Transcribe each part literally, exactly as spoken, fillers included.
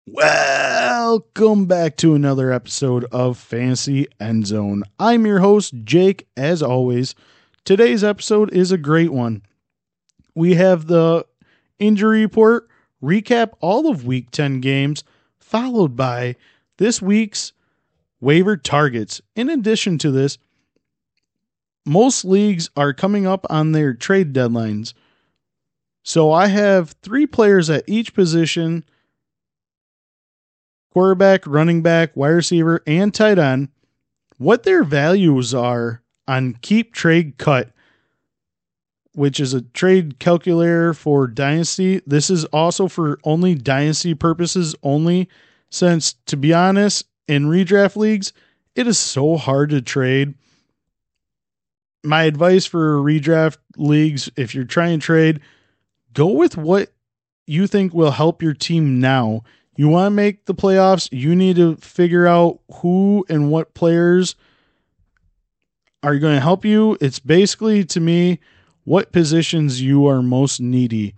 Welcome back to another episode of Fantasy End Zone. I'm your host, Jake, as always. Today's episode is a great one. We have the injury report, recap all of week ten games, followed by this week's waiver targets. In addition to this, most leagues are coming up on their trade deadlines. So I have three players at each position: quarterback, running back, wide receiver, and tight end, what their values are on Keep Trade Cut, which is a trade calculator for Dynasty. This is also for only Dynasty purposes only, since, to be honest, in redraft leagues, it is so hard to trade. My advice for redraft leagues, if you're trying to trade, go with what you think will help your team now. You want to make the playoffs, you need to figure out who and what players are going to help you. It's basically, to me, what positions you are most needy.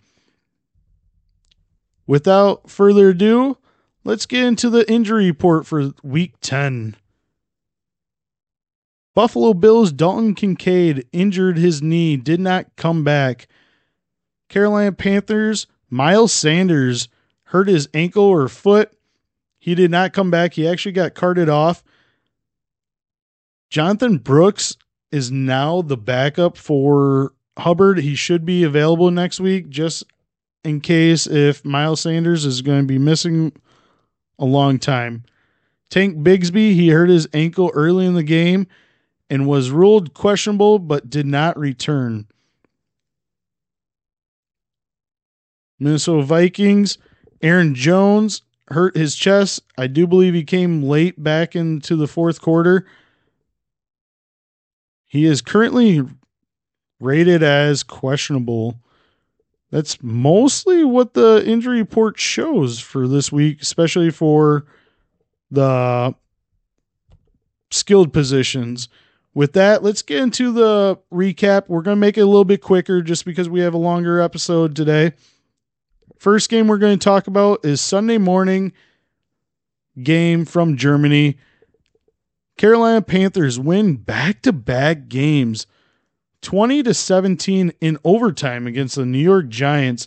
Without further ado, let's get into the injury report for week ten. Buffalo Bills Dalton Kincaid injured his knee, did not come back. Carolina Panthers Miles Sanders hurt his ankle or foot. He did not come back. He actually got carted off. Jonathan Brooks is now the backup for Hubbard. He should be available next week, just in case if Miles Sanders is going to be missing a long time. Tank Bigsby, he hurt his ankle early in the game and was ruled questionable but did not return. Minnesota Vikings, Aaron Jones hurt his chest. I do believe he came late back into the fourth quarter. He is currently rated as questionable. That's mostly what the injury report shows for this week, especially for the skilled positions. With that, let's get into the recap. We're going to make it a little bit quicker just because we have a longer episode today. First game we're going to talk about is Sunday morning game from Germany. Carolina Panthers win back-to-back games, twenty to seventeen in overtime against the New York Giants.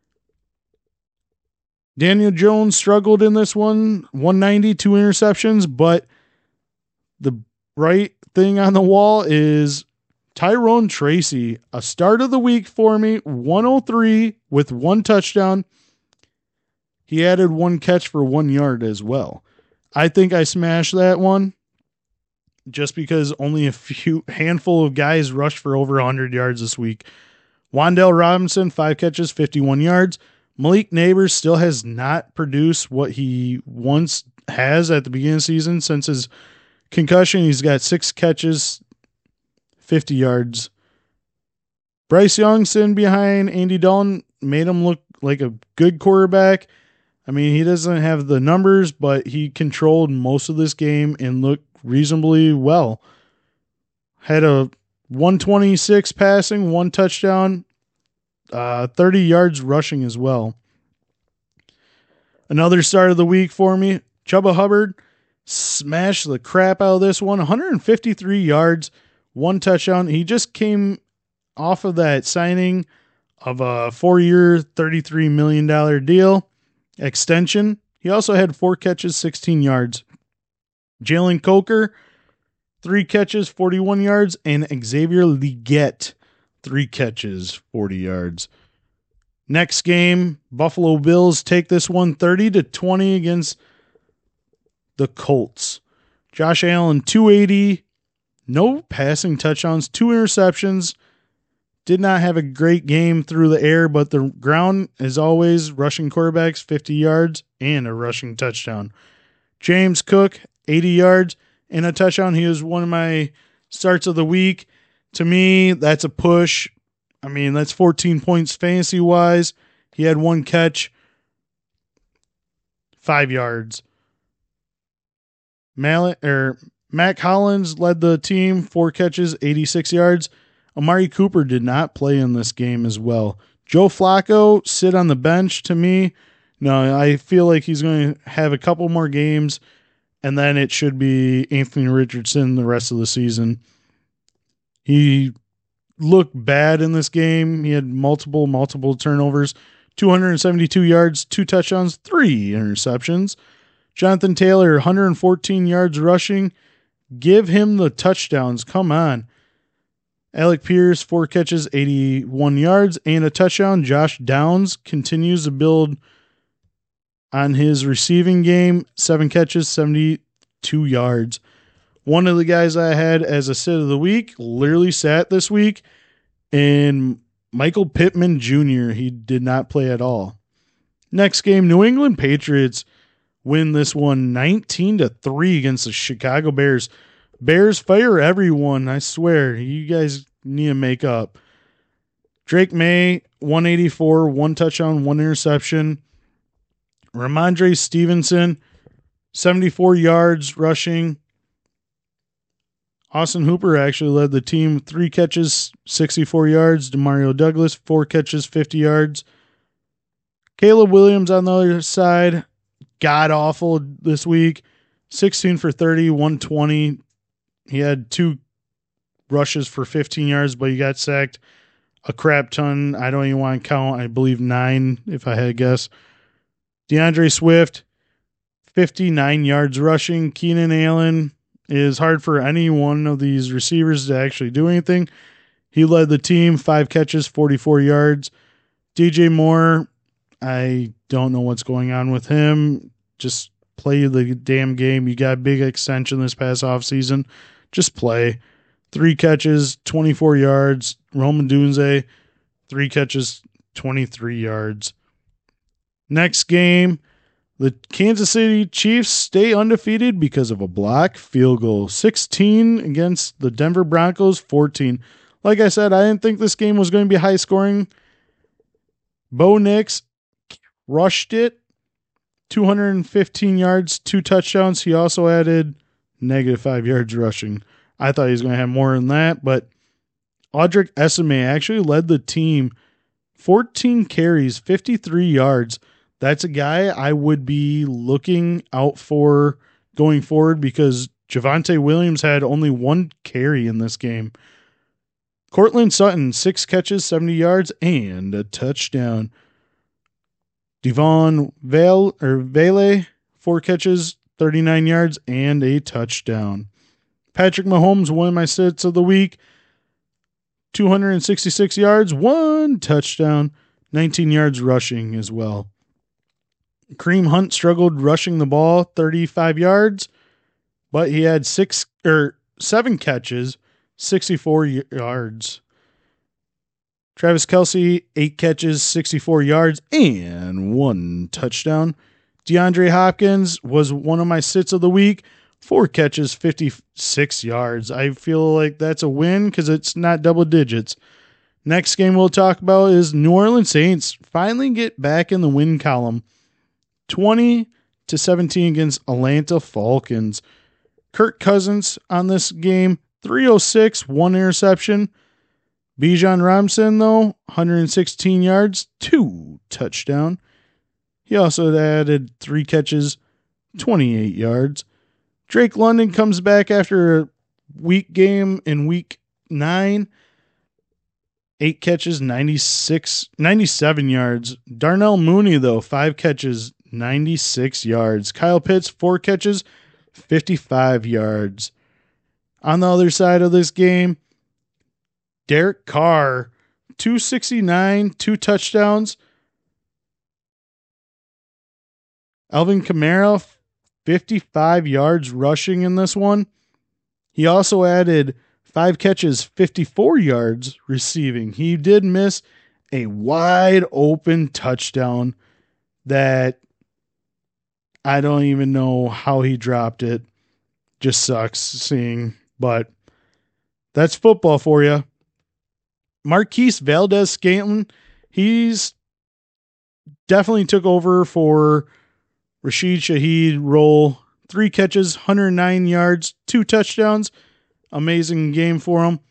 Daniel Jones struggled in this one, one ninety, two interceptions, but the right thing on the wall is Tyrone Tracy, a start of the week for me, one oh three with one touchdown. He added one catch for one yard as well. I think I smashed that one just because only a few handful of guys rushed for over one hundred yards this week. Wan'Dale Robinson, five catches, fifty-one yards. Malik Neighbors still has not produced what he once has at the beginning of the season. Since his concussion, he's got six catches, fifty yards. Bryce Young sitting behind Andy Dalton made him look like a good quarterback. I mean, he doesn't have the numbers, but he controlled most of this game and looked reasonably well. Had a one twenty-six passing, one touchdown, uh, thirty yards rushing as well. Another start of the week for me, Chuba Hubbard smashed the crap out of this one, one hundred fifty-three yards, one touchdown. He just came off of that signing of a four-year, thirty-three million dollars deal extension. He also had four catches, sixteen yards. Jalen Coker, three catches, forty-one yards, and Xavier Legette, three catches, forty yards. Next game, Buffalo Bills take this one thirty to twenty against the Colts. Josh Allen, two eighty, no passing touchdowns, two interceptions. Did not have a great game through the air, but the ground, as always, rushing quarterbacks, fifty yards and a rushing touchdown. James Cook, eighty yards and a touchdown. He was one of my starts of the week. To me, that's a push. I mean, that's fourteen points fantasy-wise. He had one catch, five yards. Mallet, or Mac Hollins led the team, four catches, eighty-six yards. Amari Cooper did not play in this game as well. Joe Flacco sit on the bench. To me, No, I feel like he's going to have a couple more games, and then it should be Anthony Richardson the rest of the season. He looked bad in this game. He had multiple, multiple turnovers, two hundred seventy-two yards, two touchdowns, three interceptions. Jonathan Taylor, one hundred fourteen yards rushing. Give him the touchdowns. Come on. Alec Pierce, four catches, eighty-one yards, and a touchdown. Josh Downs continues to build on his receiving game, seven catches, seventy-two yards. One of the guys I had as a sit of the week literally sat this week, and Michael Pittman Junior He did not play at all. Next game, New England Patriots win this one nineteen to three against the Chicago Bears. Bears fire everyone, I swear. You guys need to make up. Drake May, one eighty-four, one touchdown, one interception. Ramondre Stevenson, seventy-four yards rushing. Austin Hooper actually led the team, three catches, sixty-four yards. Demario Douglas, four catches, fifty yards. Caleb Williams on the other side, god awful this week. sixteen for thirty, one twenty. He had two rushes for fifteen yards, but he got sacked a crap ton. I don't even want to count. I believe nine, if I had to guess. DeAndre Swift, fifty-nine yards rushing. Keenan Allen is hard for any one of these receivers to actually do anything. He led the team, five catches, forty-four yards. D J Moore, I don't know what's going on with him. Just play the damn game. You got a big extension this past offseason. Just play. Three catches, twenty-four yards. Roman Dunze, three catches, twenty-three yards. Next game, the Kansas City Chiefs stay undefeated because of a block field goal. sixteen against the Denver Broncos, fourteen. Like I said, I didn't think this game was going to be high scoring. Bo Nix rushed it. two hundred fifteen yards, two touchdowns. He also added negative five yards rushing. I thought he was going to have more than that, but Audric Esime actually led the team, fourteen carries, fifty-three yards. That's a guy I would be looking out for going forward because Javonte Williams had only one carry in this game. Cortland Sutton, six catches, seventy yards, and a touchdown. Devon Vale, or Vele, four catches, thirty-nine yards, and a touchdown. Patrick Mahomes, one of my sits of the week, two hundred sixty-six yards, one touchdown, nineteen yards rushing as well. Kareem Hunt struggled rushing the ball, thirty-five yards, but he had six or seven catches, sixty-four yards. Travis Kelce, eight catches, sixty-four yards, and one touchdown. DeAndre Hopkins was one of my sits of the week. Four catches, fifty-six yards. I feel like that's a win because it's not double digits. Next game we'll talk about is New Orleans Saints finally get back in the win column. twenty to seventeen against Atlanta Falcons. Kirk Cousins on this game, three oh six, one interception. Bijan Robinson, though, one hundred sixteen yards, two touchdown. He also added three catches, twenty-eight yards. Drake London comes back after a week game in week nine. Eight catches, ninety-six, ninety-seven yards. Darnell Mooney, though, five catches, ninety-six yards. Kyle Pitts, four catches, fifty-five yards. On the other side of this game, Derek Carr, two sixty-nine, two touchdowns. Alvin Kamara, fifty-five yards rushing in this one. He also added five catches, fifty-four yards receiving. He did miss a wide open touchdown that I don't even know how he dropped it. Just sucks seeing, but that's football for you. Marquise Valdez-Scantling, he's definitely took over for Rashid Shaheed role. Three catches, one hundred nine yards, two touchdowns. Amazing game for him.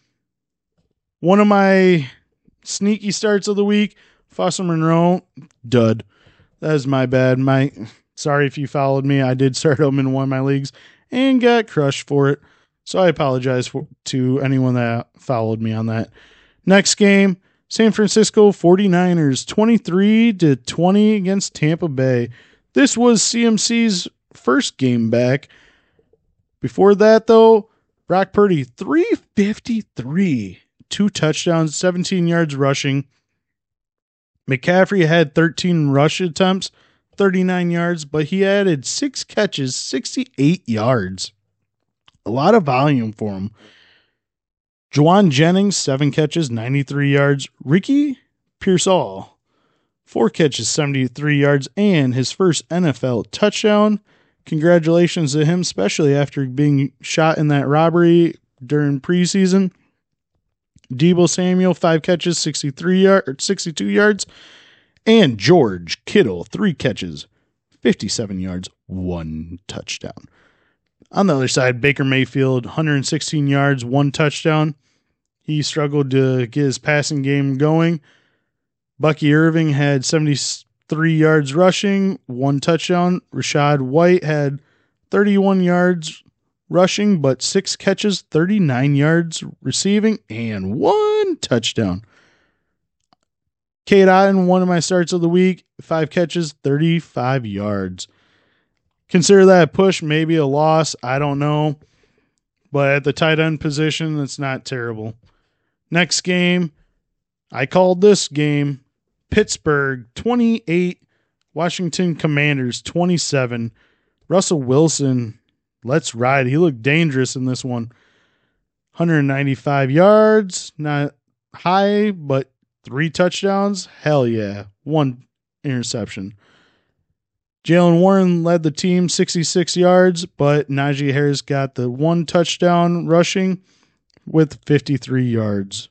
One of my sneaky starts of the week, Foster Monroe, dud. That is my bad. My sorry if you followed me. I did start him in one of my leagues and got crushed for it. So I apologize for, to anyone that followed me on that. Next game, San Francisco forty-niners twenty-three to twenty against Tampa Bay. This was C M C's first game back. Before that, though, Brock Purdy, three fifty-three, two touchdowns, seventeen yards rushing. McCaffrey had thirteen rush attempts, thirty-nine yards, but he added six catches, sixty-eight yards. A lot of volume for him. Juwan Jennings, seven catches, ninety-three yards. Ricky Pearsall, four catches, seventy-three yards, and his first N F L touchdown. Congratulations to him, especially after being shot in that robbery during preseason. Deebo Samuel, five catches, sixty-three yard, sixty-two yards. And George Kittle, three catches, fifty-seven yards, one touchdown. On the other side, Baker Mayfield, one hundred sixteen yards, one touchdown. He struggled to get his passing game going. Bucky Irving had seventy-three yards rushing, one touchdown. Rachaad White had thirty-one yards rushing, but six catches, thirty-nine yards receiving, and one touchdown. Cade Otton, one of my starts of the week, five catches, thirty-five yards. Consider that a push, maybe a loss. I don't know. But at the tight end position, it's not terrible. Next game, I called this game Pittsburgh twenty-eight, Washington Commanders twenty-seven. Russell Wilson, let's ride. He looked dangerous in this one. one hundred ninety-five yards, not high, but three touchdowns. Hell yeah. One interception. Jaylen Warren led the team sixty-six yards, but Najee Harris got the one touchdown rushing with fifty-three yards.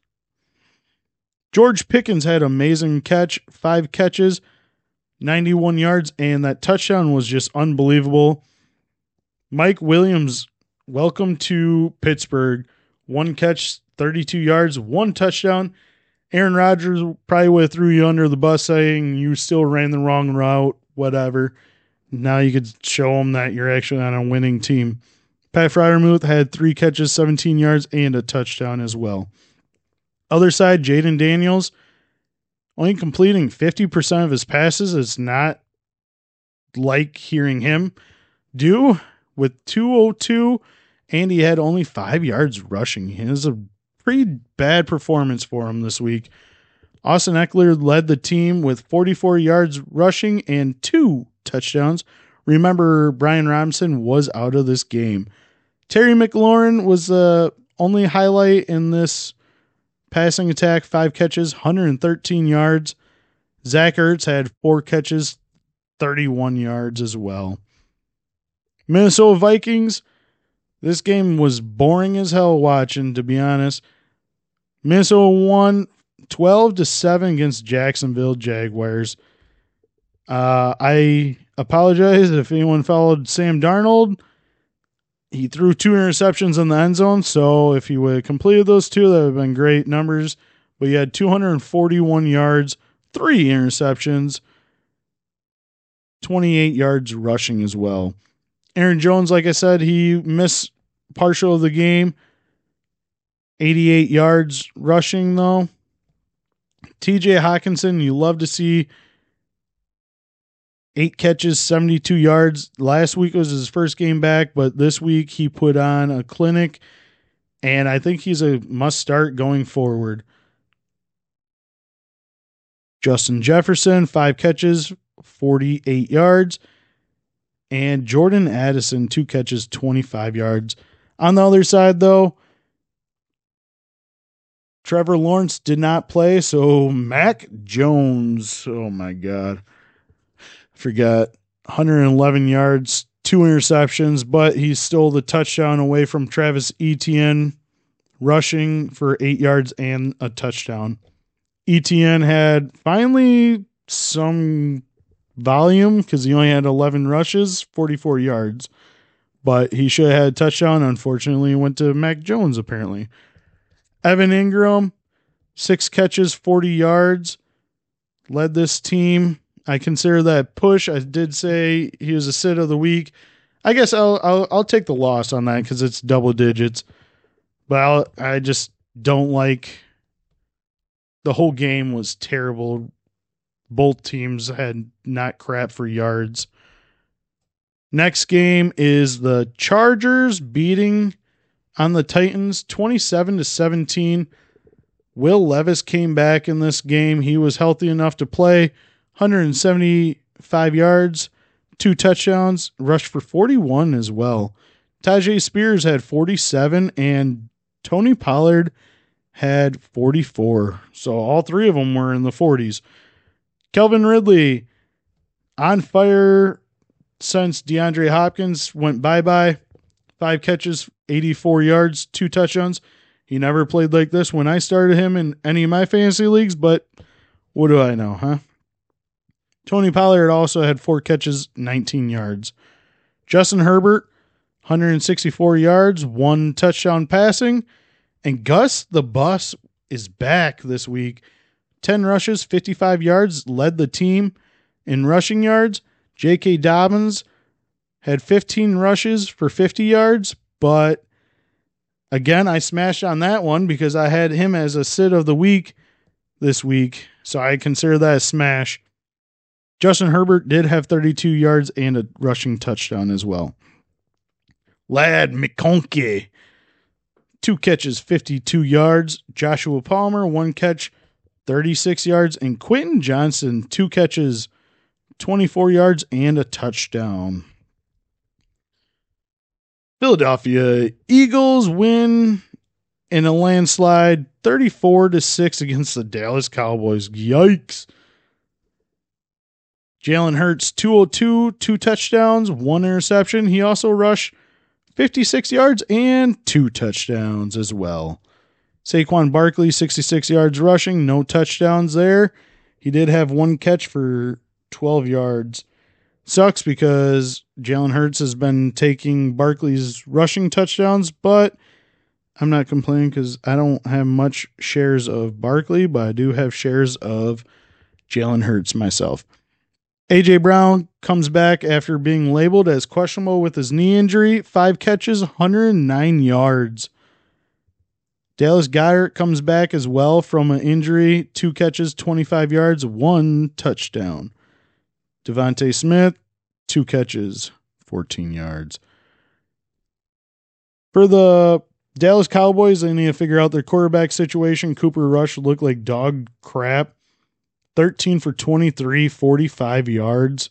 George Pickens had an amazing catch, five catches, ninety-one yards, and that touchdown was just unbelievable. Mike Williams, welcome to Pittsburgh. One catch, thirty-two yards, one touchdown. Aaron Rodgers probably would have threw you under the bus saying you still ran the wrong route, whatever. Now you could show them that you're actually on a winning team. Pat Freiermuth had three catches, seventeen yards, and a touchdown as well. Other side, Jaden Daniels, only completing fifty percent of his passes. It's not like hearing him do with two oh two, and he had only five yards rushing. It was a pretty bad performance for him this week. Austin Eckler led the team with forty-four yards rushing and two touchdowns. Remember, Brian Robinson was out of this game. Terry McLaurin was the only highlight in this passing attack, five catches, one hundred thirteen yards. Zach Ertz had four catches, thirty-one yards as well. Minnesota Vikings, this game was boring as hell watching, to be honest. Minnesota won twelve to seven against Jacksonville Jaguars. Uh, I apologize if anyone followed Sam Darnold. He threw two interceptions in the end zone, so if he would have completed those two, that would have been great numbers. But he had two hundred forty-one yards, three interceptions, twenty-eight yards rushing as well. Aaron Jones, like I said, he missed partial of the game. eighty-eight yards rushing, though. T J Hawkinson, you love to see eight catches, seventy-two yards. Last week was his first game back, but this week he put on a clinic, and I think he's a must-start going forward. Justin Jefferson, five catches, forty-eight yards. And Jordan Addison, two catches, twenty-five yards. On the other side, though, Trevor Lawrence did not play, so Mac Jones, oh my God, forgot, one hundred eleven yards, two interceptions, but he stole the touchdown away from Travis Etienne, rushing for eight yards and a touchdown. Etienne had finally some volume because he only had eleven rushes, forty-four yards, but he should have had a touchdown. Unfortunately, it went to Mac Jones, apparently. Evan Ingram, six catches, forty yards, led this team. I consider that push. I did say he was a sit of the week. I guess I'll I'll, I'll take the loss on that because it's double digits. But I'll, I just don't like the whole game was terrible. Both teams had not crap for yards. Next game is the Chargers beating on the Titans twenty-seven to seventeen. Will Levis came back in this game. He was healthy enough to play. one hundred seventy-five yards, two touchdowns, rushed for forty-one as well. Tyjae Spears had forty-seven and Tony Pollard had forty-four. So all three of them were in the forties. Kelvin Ridley on fire since DeAndre Hopkins went bye-bye. Five catches, eighty-four yards, two touchdowns. He never played like this when I started him in any of my fantasy leagues, but what do I know, huh? Tony Pollard also had four catches, nineteen yards. Justin Herbert, one hundred sixty-four yards, one touchdown passing. And Gus the Bus is back this week. ten rushes, fifty-five yards, led the team in rushing yards. J K. Dobbins had fifteen rushes for fifty yards, but again, I smashed on that one because I had him as a sit of the week this week, so I consider that a smash. Justin Herbert did have thirty-two yards and a rushing touchdown as well. Lad McConkey, two catches, fifty-two yards. Joshua Palmer, one catch, thirty-six yards. And Quentin Johnson, two catches, twenty-four yards and a touchdown. Philadelphia Eagles win in a landslide thirty-four to six against the Dallas Cowboys. Yikes. Jalen Hurts, two oh two, two touchdowns, one interception. He also rushed fifty-six yards and two touchdowns as well. Saquon Barkley, sixty-six yards rushing, no touchdowns there. He did have one catch for twelve yards. Sucks because Jalen Hurts has been taking Barkley's rushing touchdowns, but I'm not complaining because I don't have much shares of Barkley, but I do have shares of Jalen Hurts myself. A J. Brown comes back after being labeled as questionable with his knee injury. Five catches, one hundred nine yards. Dallas Goedert comes back as well from an injury. Two catches, twenty-five yards, one touchdown. Devontae Smith, two catches, fourteen yards. For the Dallas Cowboys, they need to figure out their quarterback situation. Cooper Rush looked like dog crap. thirteen for twenty-three, forty-five yards.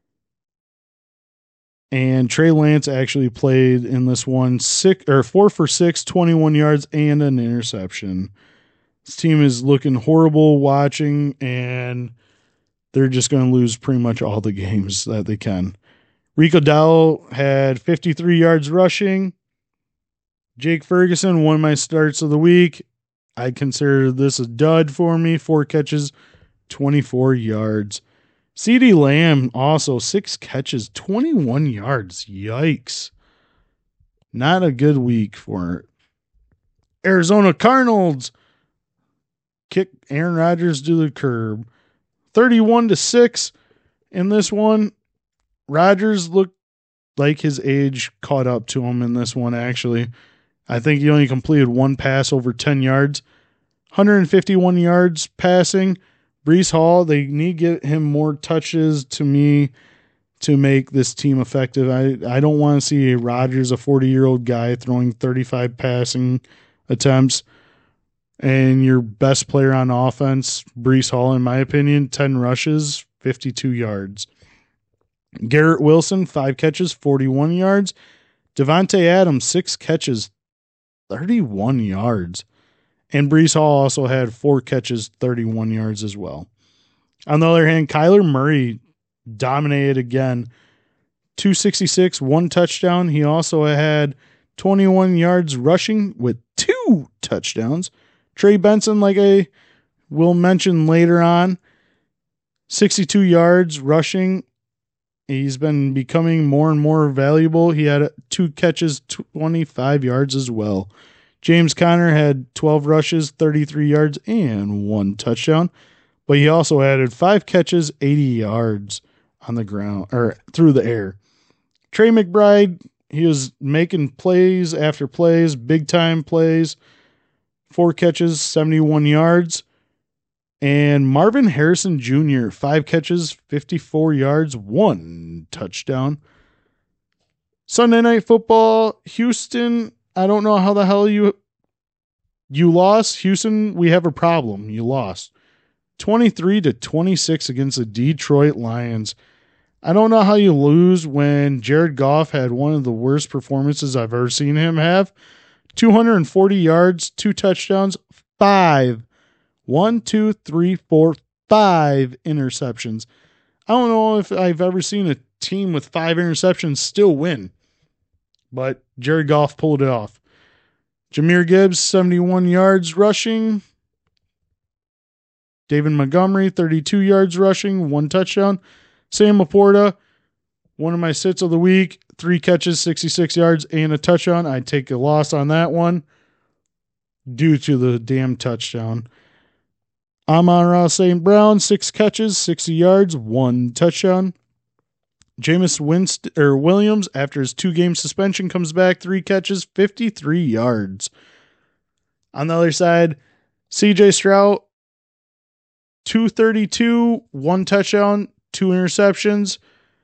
And Trey Lance actually played in this one six or four for six, twenty-one yards and an interception. This team is looking horrible watching, and they're just going to lose pretty much all the games that they can. Rico Dowell had fifty-three yards rushing. Jake Ferguson, one of my starts of the week. I consider this a dud for me. Four catches, twenty-four yards. CeeDee Lamb also six catches, twenty-one yards. Yikes. Not a good week for Arizona Cardinals. Kick Aaron Rodgers to the curb. thirty-one to six in this one. Rodgers looked like his age caught up to him in this one, actually. I think he only completed one pass over ten yards. one hundred fifty-one yards passing. Breece Hall, they need to get him more touches to me to make this team effective. I, I don't want to see a Rodgers, a forty-year-old guy, throwing thirty-five passing attempts. And your best player on offense, Breece Hall, in my opinion, ten rushes, fifty-two yards. Garrett Wilson, five catches, forty-one yards. Devontae Adams, six catches, thirty-one yards. And Breece Hall also had four catches, thirty-one yards as well. On the other hand, Kyler Murray dominated again. two sixty-six, one touchdown. He also had twenty-one yards rushing with two touchdowns. Trey Benson, like I will mention later on, sixty-two yards rushing. He's been becoming more and more valuable. He had two catches, twenty-five yards as well. James Conner had twelve rushes, thirty-three yards, and one touchdown. but he also added five catches, eighty yards on the ground or through the air. Trey McBride, he was making plays after plays, big time plays, four catches, seventy-one yards. And Marvin Harrison Junior, five catches, fifty-four yards, one touchdown. Sunday Night Football, Houston, I don't know how the hell you you lost. Houston, we have a problem. You lost. twenty-three to twenty-six against the Detroit Lions. I don't know how you lose when Jared Goff had one of the worst performances I've ever seen him have. two hundred forty yards, two touchdowns, five. One, two, three, four, five interceptions. I don't know if I've ever seen a team with five interceptions still win, but Jared Goff pulled it off. Jahmyr Gibbs, seventy-one yards rushing. David Montgomery, thirty-two yards rushing, one touchdown. Sam Laporta, one of my sits of the week, three catches, sixty-six yards, and a touchdown. I take a loss on that one due to the damn touchdown. Amon-Ra Saint Brown, six catches, sixty yards, one touchdown. Jameis Winst- or Williams, after his two-game suspension, comes back, three catches, fifty-three yards. On the other side, C J Stroud, two thirty-two, one touchdown, two interceptions.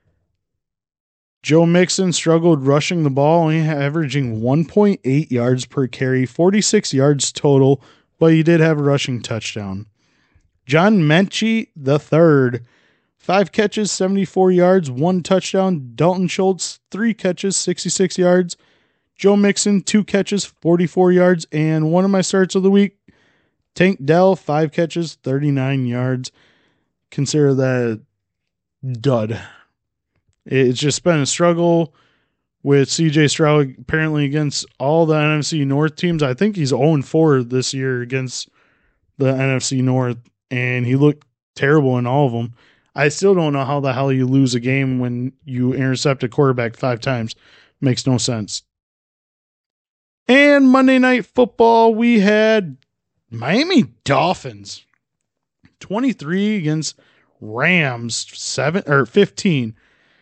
Joe Mixon struggled rushing the ball, only averaging one point eight yards per carry, forty-six yards total, but he did have a rushing touchdown. John Mechie the third, five catches, seventy-four yards, one touchdown. Dalton Schultz, three catches, sixty-six yards. Joe Mixon, two catches, forty-four yards. And one of my starts of the week, Tank Dell, five catches, thirty-nine yards. Consider that a dud. It's just been a struggle with C J Stroud apparently against all the N F C North teams. I think he's oh and four this year against the N F C North, and he looked terrible in all of them. I still don't know how the hell you lose a game when you intercept a quarterback five times. Makes no sense. And Monday Night Football, we had Miami Dolphins twenty-three against Rams seven or fifteen.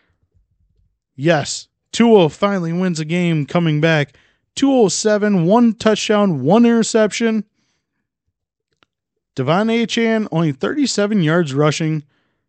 Yes, Tua finally wins a game coming back. two oh seven, one touchdown, one interception. Devon Achane, only thirty-seven yards rushing.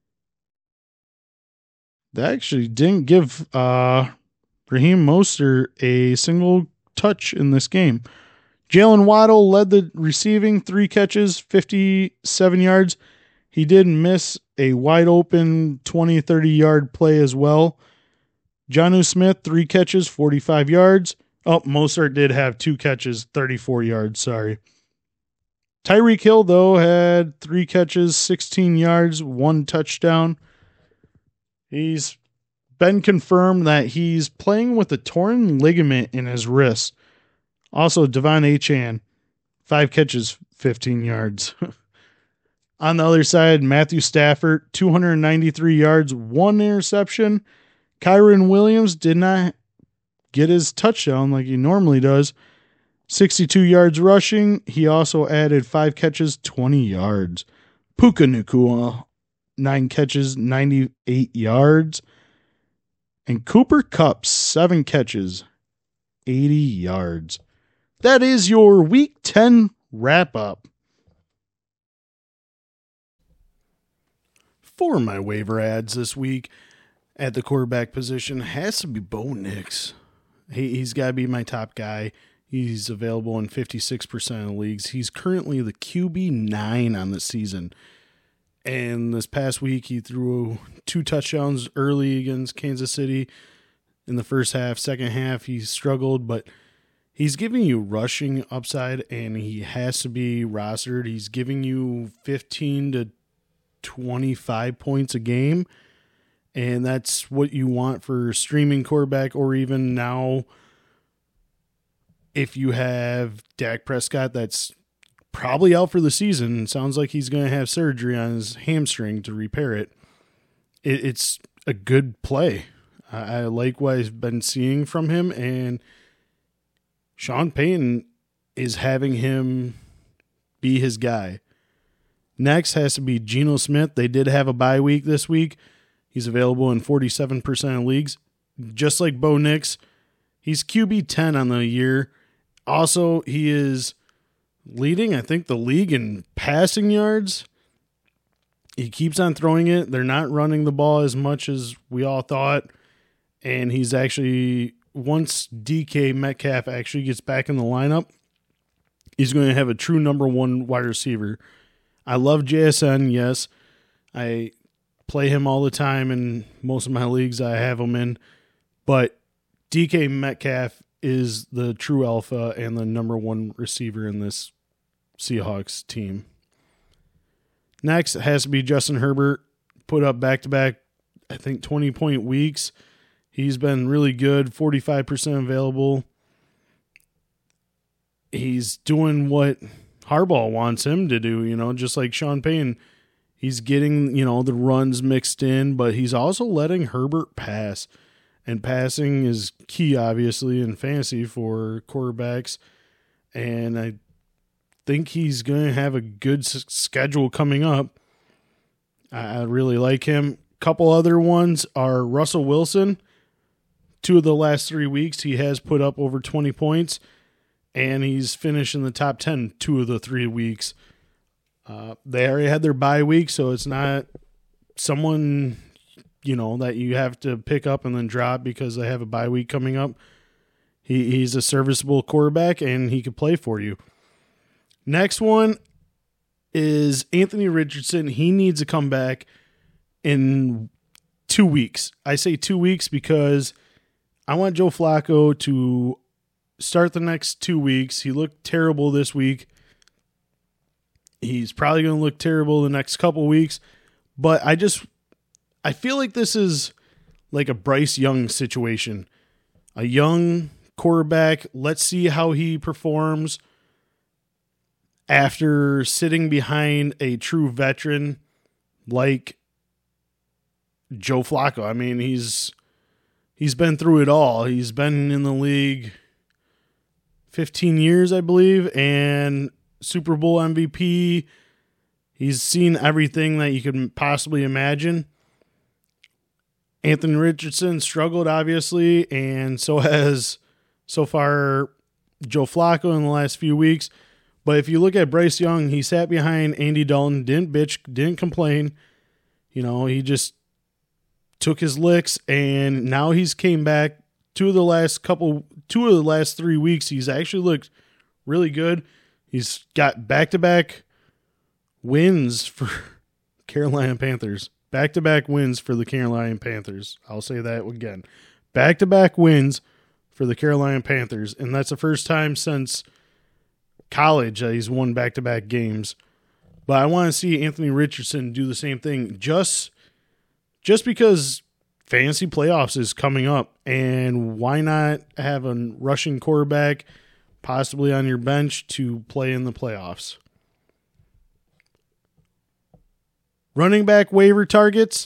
That actually didn't give uh, Raheem Mostert a single touch in this game. Jalen Waddle led the receiving, three catches, fifty-seven yards. He did miss a wide open twenty, thirty-yard play as well. Jonnu Smith, three catches, forty-five yards. Oh, Mostert did have two catches, thirty-four yards, sorry. Tyreek Hill, though, had three catches, sixteen yards, one touchdown. He's been confirmed that he's playing with a torn ligament in his wrist. Also, Devon Achane, five catches, fifteen yards. On the other side, Matthew Stafford, two hundred ninety-three yards, one interception. Kyron Williams did not get his touchdown like he normally does. sixty-two yards rushing. He also added five catches, twenty yards. Puka Nacua, nine catches, ninety-eight yards. And Cooper Kupp, seven catches, eighty yards. That is your Week ten wrap-up. For my waiver ads this week, at the quarterback position has to be Bo Nix. He, he's got to be my top guy. He's available in fifty-six percent of leagues. He's currently the Q B nine on the season. And this past week, he threw two touchdowns early against Kansas City in the first half. Second half, he struggled, but he's giving you rushing upside, and he has to be rostered. He's giving you fifteen to twenty-five points a game. And that's what you want for streaming quarterback, or even now if you have Dak Prescott that's probably out for the season. Sounds like he's going to have surgery on his hamstring to repair it. it it's a good play. I, I like what I've been seeing from him, and Sean Payton is having him be his guy. Next has to be Geno Smith. They did have a bye week this week. He's available in forty-seven percent of leagues. Just like Bo Nix, he's Q B ten on the year. Also, he is leading, I think, the league in passing yards. He keeps on throwing it. They're not running the ball as much as we all thought. And he's actually, once D K Metcalf actually gets back in the lineup, he's going to have a true number one wide receiver. I love J S N, yes. I play him all the time in most of my leagues I have him in. But D K Metcalf is the true alpha and the number one receiver in this Seahawks team. Next has to be Justin Herbert. Put up back-to-back, I think, twenty-point weeks. He's been really good, forty-five percent available. He's doing what Harbaugh wants him to do, you know, just like Sean Payton. He's getting, you know, the runs mixed in, but he's also letting Herbert pass. And passing is key, obviously, in fantasy for quarterbacks. And I think he's going to have a good s- schedule coming up. I, I really like him. Couple other ones are Russell Wilson. Two of the last three weeks, he has put up over twenty points. And he's finished in the top ten two of the three weeks. Uh, they already had their bye week, so it's not someone, you know, that you have to pick up and then drop because they have a bye week coming up. He He's a serviceable quarterback, and he could play for you. Next one is Anthony Richardson. He needs to come back in two weeks. I say two weeks because I want Joe Flacco to start the next two weeks. He looked terrible this week. He's probably going to look terrible the next couple weeks. But I just, I feel like this is like a Bryce Young situation. A young quarterback. Let's see how he performs after sitting behind a true veteran like Joe Flacco. I mean, he's he's been through it all. He's been in the league fifteen years, I believe, and Super Bowl M V P. He's seen everything that you could possibly imagine. Anthony Richardson struggled, obviously, and so has, so far, Joe Flacco in the last few weeks. But if you look at Bryce Young, he sat behind Andy Dalton, didn't bitch, didn't complain. You know, he just took his licks, and now he's came back. Two of the last couple, two of the last three weeks, he's actually looked really good. He's got back-to-back wins for Carolina Panthers. Back-to-back wins for the Carolina Panthers. I'll say that again. Back-to-back wins for the Carolina Panthers, and that's the first time since college that he's won back-to-back games. But I want to see Anthony Richardson do the same thing just, just because fantasy playoffs is coming up, and why not have a rushing quarterback possibly on your bench to play in the playoffs? Running back waiver targets.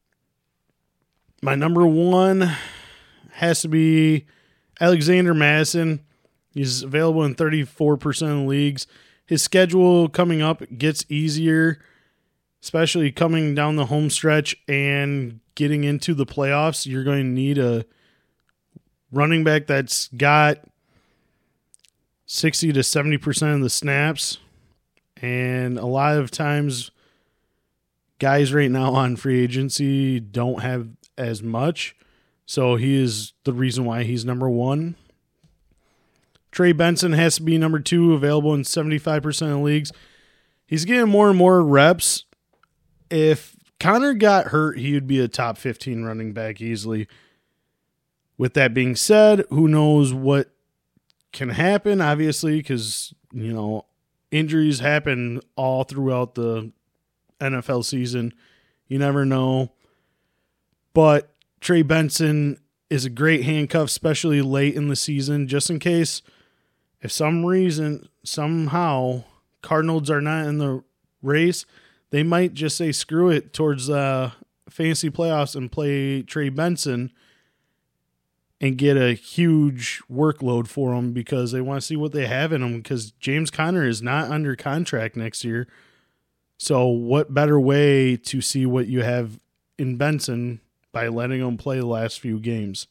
My number one has to be Alexander Mattison. He's available in thirty-four percent of leagues. His schedule coming up gets easier, especially coming down the home stretch and getting into the playoffs. You're going to need a running back that's got sixty to seventy percent of the snaps. And a lot of times, guys right now on free agency don't have as much. So he is the reason why he's number one. Trey Benson has to be number two, available in seventy-five percent of leagues. He's getting more and more reps. If Connor got hurt, he would be a top fifteen running back easily. With that being said, who knows what can happen, obviously, because, you know, injuries happen all throughout the N F L season. You never know. But Trey Benson is a great handcuff, especially late in the season, just in case if some reason, somehow, Cardinals are not in the race, they might just say screw it towards uh, fantasy playoffs and play Trey Benson and get a huge workload for him because they want to see what they have in him, because James Conner is not under contract next year. So what better way to see what you have in Benson by letting him play the last few games?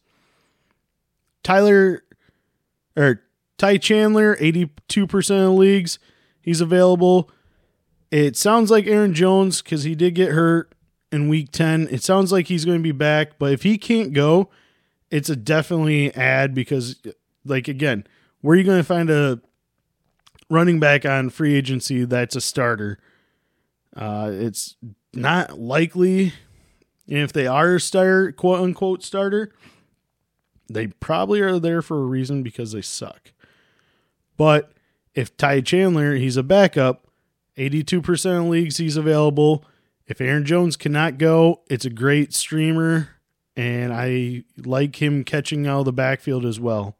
Tyler or Ty Chandler, eighty-two percent of the leagues, he's available. It sounds like Aaron Jones, because he did get hurt in week ten. It sounds like he's going to be back, but if he can't go, it's a definitely add because, like, again, where are you going to find a running back on free agency that's a starter? Uh, it's not likely. And if they are a starter, quote unquote starter, they probably are there for a reason because they suck. But if Ty Chandler, he's a backup, eighty-two percent of leagues he's available. If Aaron Jones cannot go, it's a great streamer, and I like him catching out of the backfield as well.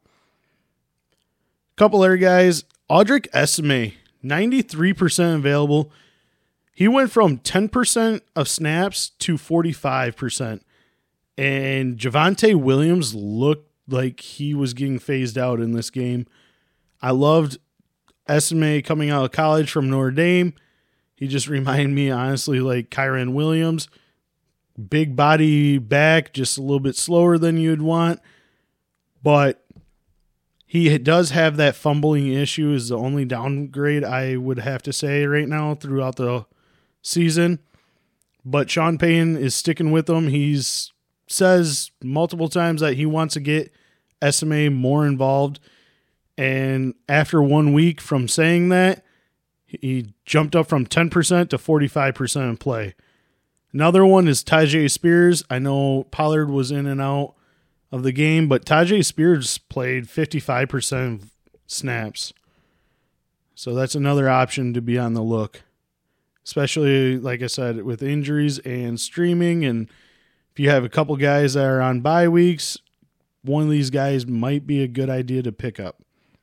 Couple other guys, Audric Esime, ninety-three percent available. He went from ten percent of snaps to forty-five percent. And Javonte Williams looked like he was getting phased out in this game. I loved Esime coming out of college from Notre Dame. He just reminded me, honestly, like Kyren Williams. Big body back, just a little bit slower than you'd want. But he does have that fumbling issue is the only downgrade I would have to say right now throughout the season. But Sean Payton is sticking with him. He's says multiple times that he wants to get Esime more involved. And after one week from saying that, he jumped up from ten percent to forty-five percent in play. Another one is Tyjae Spears. I know Pollard was in and out of the game, but Tyjae Spears played fifty-five percent of snaps. So that's another option to be on the look. Especially, like I said, with injuries and streaming. And if you have a couple guys that are on bye weeks, one of these guys might be a good idea to pick up.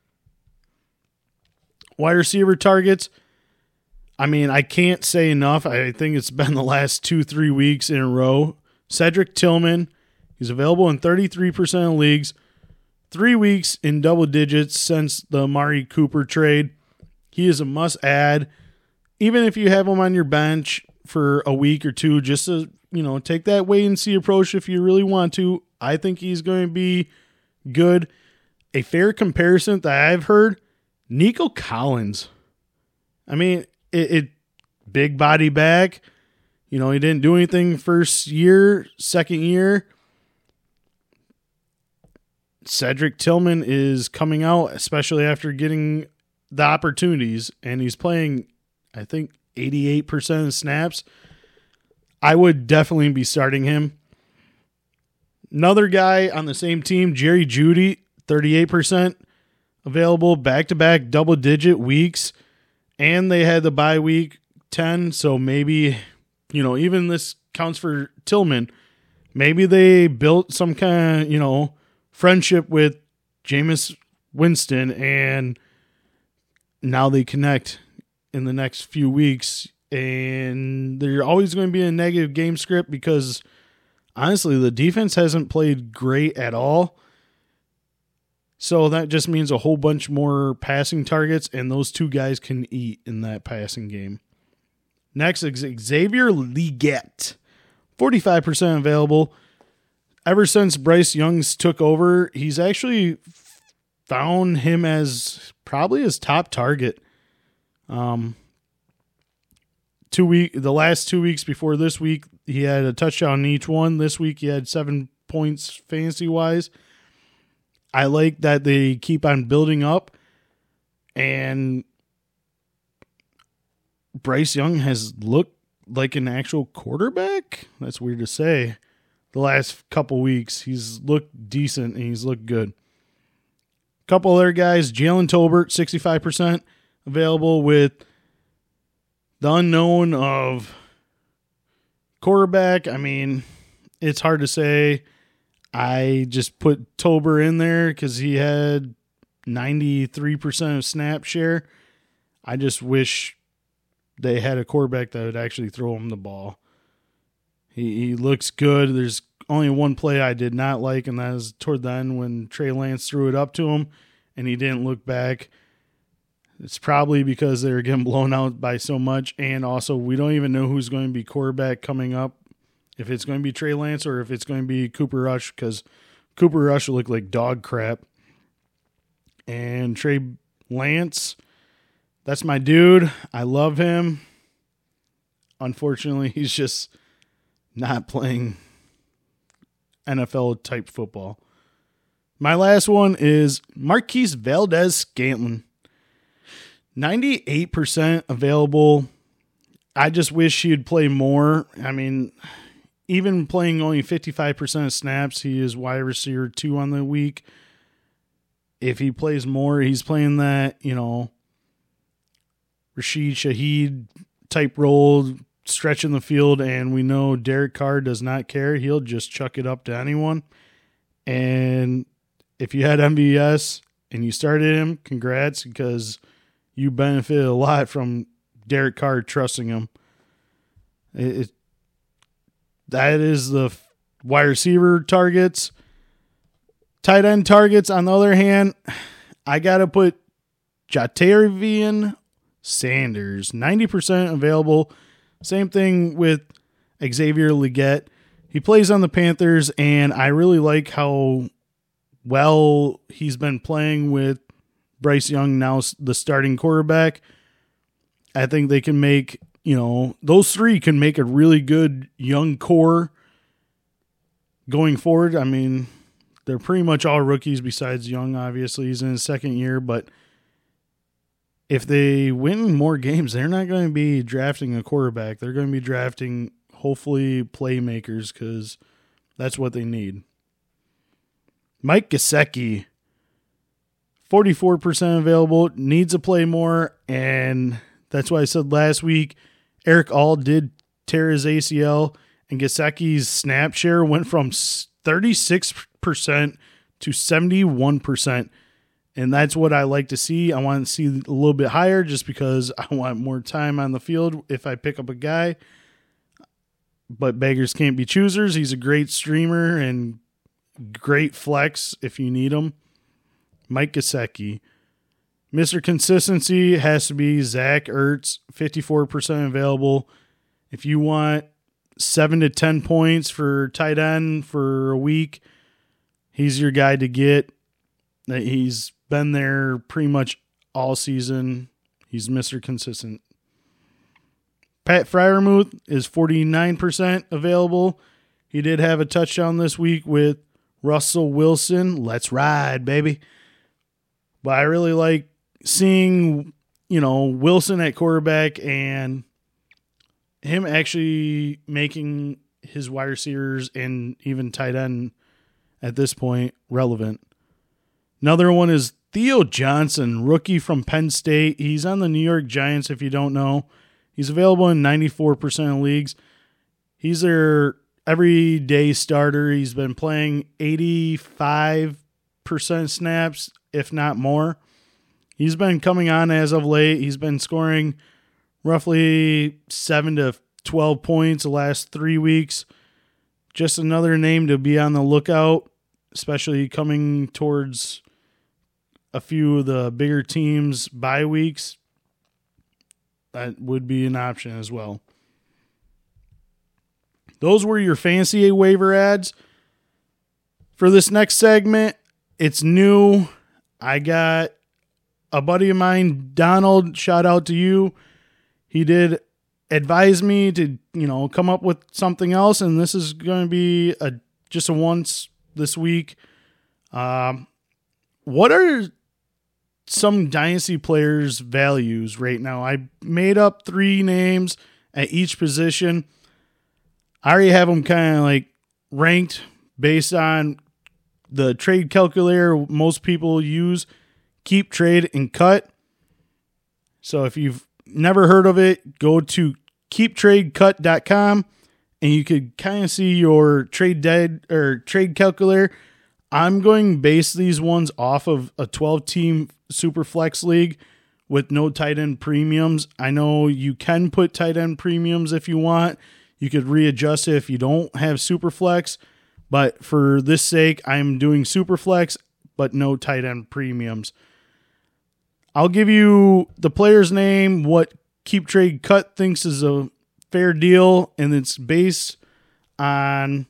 Wide receiver targets. I mean, I can't say enough. I think it's been the last two, three weeks in a row. Cedric Tillman, he's available in thirty-three percent of leagues. Three weeks in double digits since the Amari Cooper trade. He is a must-add. Even if you have him on your bench for a week or two, just to, you know, take that wait-and-see approach if you really want to. I think he's going to be good. A fair comparison that I've heard, Nico Collins. I mean, it, it big body back. You know, he didn't do anything first year, second year. Cedric Tillman is coming out, especially after getting the opportunities, and he's playing, I think, eighty-eight percent of snaps. I would definitely be starting him. Another guy on the same team, Jerry Jeudy, thirty-eight percent available, back-to-back double-digit weeks, and they had the bye week ten, so maybe, you know, even this counts for Tillman. Maybe they built some kind of, you know, friendship with Jameis Winston, and now they connect in the next few weeks, and they're always going to be a negative game script because, honestly, the defense hasn't played great at all. So that just means a whole bunch more passing targets, and those two guys can eat in that passing game. Next is Xavier Legette, forty-five percent available. Ever since Bryce Young's took over, he's actually found him as probably his top target. Um, two week, the last two weeks before this week, he had a touchdown in each one. This week, he had seven points fantasy-wise. I like that they keep on building up, and Bryce Young has looked like an actual quarterback. That's weird to say. The last couple weeks, he's looked decent and he's looked good. Couple other guys, Jalen Tolbert, sixty-five percent available with the unknown of quarterback. I mean, it's hard to say. I just put Tolbert in there because he had ninety-three percent of snap share. I just wish they had a quarterback that would actually throw him the ball. He, he looks good. There's only one play I did not like, and that was toward the end when Trey Lance threw it up to him, and he didn't look back. It's probably because they're getting blown out by so much, and also we don't even know who's going to be quarterback coming up, if it's going to be Trey Lance or if it's going to be Cooper Rush, because Cooper Rush looked like dog crap. And Trey Lance, that's my dude. I love him. Unfortunately, he's just not playing N F L-type football. My last one is Marquise Valdes-Scantling. ninety-eight percent available. I just wish he'd play more. I mean, even playing only fifty-five percent of snaps, he is wide receiver two on the week. If he plays more, he's playing that, you know, Rashid Shaheed type role, stretching the field, and we know Derek Carr does not care. He'll just chuck it up to anyone. And if you had M V S and you started him, congrats, because you benefited a lot from Derek Carr trusting him. It, it, that is the wide receiver targets. Tight end targets, on the other hand, I got to put Ja'Tavion Sanders, ninety percent available. Same thing with Xavier Legette. He plays on the Panthers, and I really like how well he's been playing with Bryce Young, now the starting quarterback. I think they can make, you know, those three can make a really good young core going forward. I mean, they're pretty much all rookies besides Young, obviously. He's in his second year, but if they win more games, they're not going to be drafting a quarterback. They're going to be drafting, hopefully, playmakers, because that's what they need. Mike Gesicki, forty-four percent available, needs to play more, and that's why I said last week Eric All did tear his A C L, and Gesicki's snap share went from thirty-six percent to seventy-one percent. And that's what I like to see. I want to see a little bit higher just because I want more time on the field if I pick up a guy. But beggars can't be choosers. He's a great streamer and great flex if you need him. Mike Gesicki. Mister Consistency has to be Zach Ertz, fifty-four percent available. If you want seven to ten points for tight end for a week, he's your guy to get. He's been there pretty much all season. He's Mister Consistent. Pat Freiermuth is forty-nine percent available. He did have a touchdown this week with Russell Wilson. Let's ride, baby. But I really like seeing, you know, Wilson at quarterback and him actually making his wide receivers and even tight end at this point relevant. Another one is Theo Johnson, rookie from Penn State. He's on the New York Giants, if you don't know. He's available in ninety-four percent of leagues. He's their everyday starter. He's been playing eighty-five percent snaps, if not more. He's been coming on as of late. He's been scoring roughly seven to twelve points the last three weeks. Just another name to be on the lookout, especially coming towards a few of the bigger teams' bye weeks. That would be an option as well. Those were your fantasy waiver ads. For this next segment, it's new. I got a buddy of mine, Donald, shout out to you. He did advise me to, you know, come up with something else, and this is going to be a just a once this week. Um, what are some Dynasty players' values right now? I made up three names at each position. I already have them kind of like ranked based on the trade calculator most people use, Keep, Trade, and Cut. So if you've never heard of it, go to keep trade cut dot com and you could kind of see your trade dead or trade calculator. I'm going to base these ones off of a twelve-team Superflex league with no tight end premiums. I know you can put tight end premiums if you want. You could readjust it if you don't have Superflex. But for this sake, I'm doing Superflex, but no tight end premiums. I'll give you the player's name, what Keep Trade Cut thinks is a fair deal, and it's based on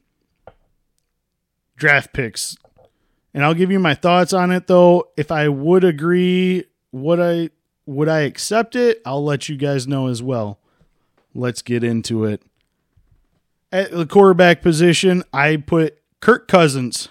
draft picks. And I'll give you my thoughts on it, though. If I would agree, would I would I accept it? I'll let you guys know as well. Let's get into it. At the quarterback position, I put Kirk Cousins.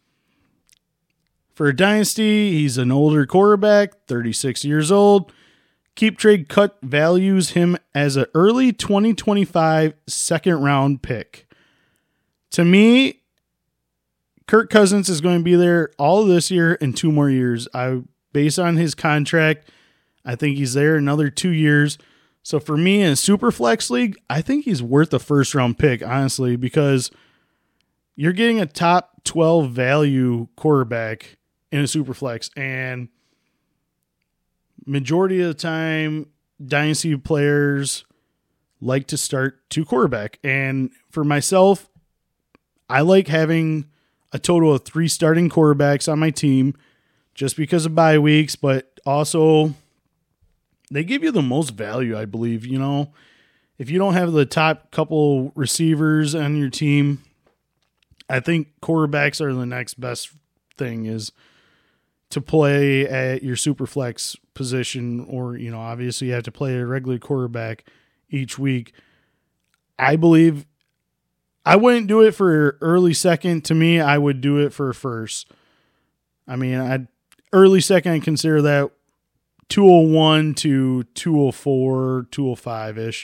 For a dynasty, he's an older quarterback, thirty-six years old. Keep Trade Cut values him as an early twenty twenty-five second round pick. To me, Kirk Cousins is going to be there all this year and two more years. I, based on his contract, I think he's there another two years. So for me in a super flex league, I think he's worth a first round pick, honestly, because you're getting a top twelve value quarterback in a super flex, and majority of the time, dynasty players like to start two quarterback. And for myself, I like having a total of three starting quarterbacks on my team just because of bye weeks, but also they give you the most value, I believe. You know, if you don't have the top couple receivers on your team, I think quarterbacks are the next best thing is to play at your super flex position, or, you know, obviously you have to play a regular quarterback each week. I believe I wouldn't do it for early second. To me, I would do it for first. I mean, I'd early second, I consider that two oh one to two oh four, two oh five-ish.